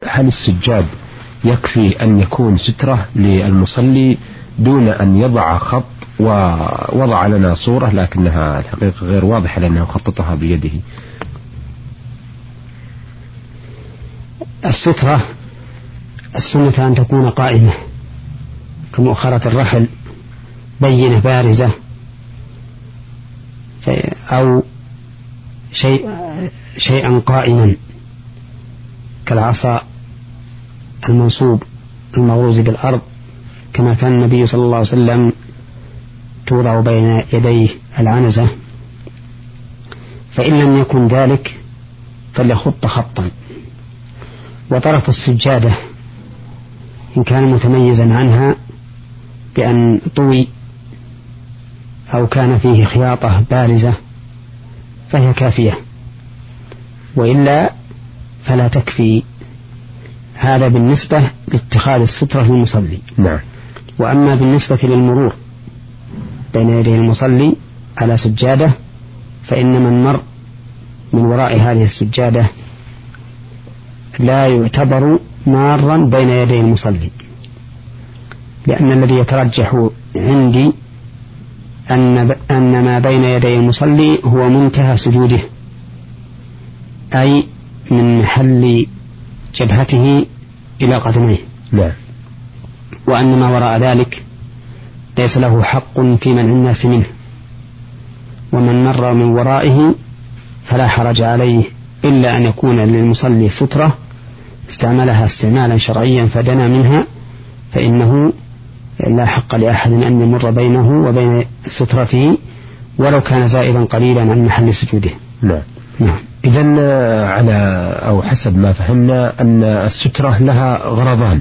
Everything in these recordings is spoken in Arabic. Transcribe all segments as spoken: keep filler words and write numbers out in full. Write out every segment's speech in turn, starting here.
هل السجاد يكفي أن يكون سترة للمصلي دون أن يضع خط؟ ووضع لنا صورة لكنها الحقيقة غير واضحة لأنه خططها بيده. السترة السنة أن تكون قائمة كمؤخرة الرحل بينة بارزة، أو شيء شيئا قائما كالعصا المنصوب المغروز بالأرض كما كان النبي صلى الله عليه وسلم توضع بين يديه العنزة. فإن لم يكن ذلك فليخط خطا. وطرف السجادة إن كان متميزا عنها بأن طوي أو كان فيه خياطة بارزة فهي كافية، وإلا فلا تكفي. هذا بالنسبة لاتخاذ السترة للمصلي. نعم. وأما بالنسبة للمرور بين يدي المصلي على سجادة فإن من مر من وراء هذه السجادة لا يعتبر مارا بين يدي المصلي، لأن الذي يترجح عندي أن أن ما بين يدي المصلي هو منتهى سجوده، أي من محل جبهته إلى قدميه. لا. وأن ما وراء ذلك ليس له حق في منع الناس منه، ومن مر من ورائه فلا حرج عليه إلا أن يكون للمصلي سترة استعملها استعمالا شرعيا فدنا منها، فإنه لا حق لأحد أن يمر بينه وبين سترته ولو كان زائدا قليلا عن محل سجوده. نعم. نعم. إذن على أو حسب ما فهمنا أن السترة لها غرضان،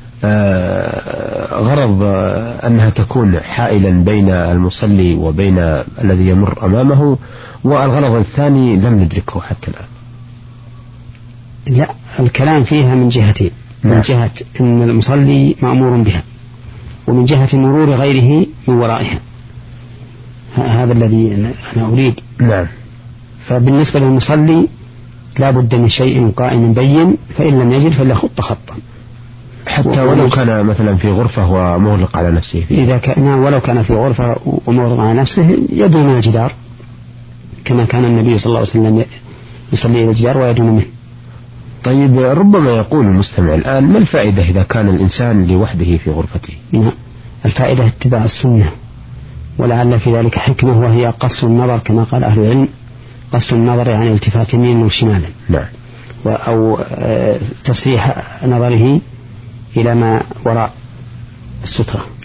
غرض أنها تكون حائلا بين المصلي وبين الذي يمر أمامه، والغرض الثاني لم ندركه حتى الآن. لا، الكلام فيها من جهتين. نعم. من جهة أن المصلي مأمور بها، ومن جهة مرور غيره من ورائها. هذا الذي أنا أريد. نعم. فبالنسبة للمصلي لا بد من شيء قائم بين، فإن لم يجد فليخط خطا حتى ولو كان مثلا في غرفة ومغلق على نفسه فيه. إذا كان ولو كان في غرفة ومغلق على نفسه يدنو من الجدار كما كان النبي صلى الله عليه وسلم يصلي إلى الجدار ويدنو منه. طيب، ربما يقول المستمع الآن ما الفائدة إذا كان الإنسان لوحده في غرفته؟ نعم. الفائدة اتباع السنة، ولعل في ذلك حكمة وهي قص النظر كما قال أهل العلم. قص النظر يعني التفات يمين وشمالا. نعم. أو تسريح نظره إلى ما وراء السترة.